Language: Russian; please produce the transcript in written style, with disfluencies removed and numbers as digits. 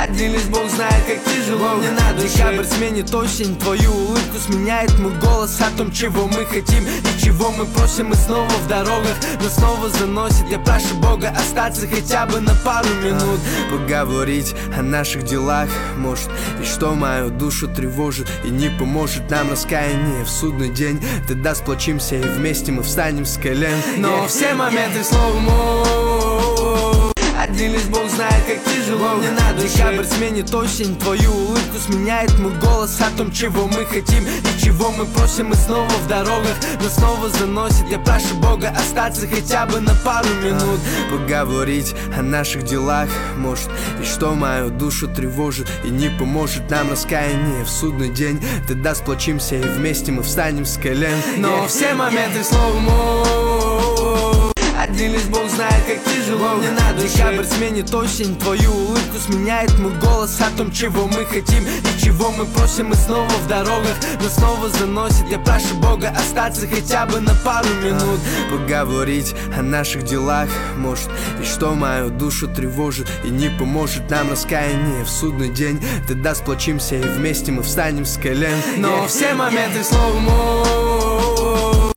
Один лишь Бог знает, как тяжело мне на душе. Декабрь сменит осень, твою улыбку сменяет мой голос о том, чего мы хотим и чего мы просим. Мы снова в дорогах, нас снова заносит. Я прошу Бога остаться хотя бы на пару минут, поговорить о наших делах, может, и что мою душу тревожит и не поможет нам раскаяние в судный день. Тогда сплочимся и вместе мы встанем с колен. Но все моменты slow-mo. Один лишь Бог знает, как тяжело мне на душе. Декабрь сменит осень, твою улыбку сменяет мой голос о том, чего мы хотим и чего мы просим. Мы снова в дорогах, нас снова заносит. Я прошу Бога остаться хотя бы на пару минут, поговорить о наших делах, может, и что мою душу тревожит и не поможет нам раскаяние в судный день. Тогда сплочимся и вместе мы встанем с колен. Но все моменты slow-mo. Один лишь Бог знает, как тяжело мне на душе. Декабрь сменит осень, твою улыбку сменяет мой голос о том, чего мы хотим и чего мы просим. Мы снова в дорогах, нас снова заносит. Я прошу Бога остаться хотя бы на пару минут, поговорить о наших делах, может, и что мою душу тревожит и не поможет нам раскаяние в судный день. Тогда сплочимся и вместе мы встанем с колен. Но все моменты slow-mo.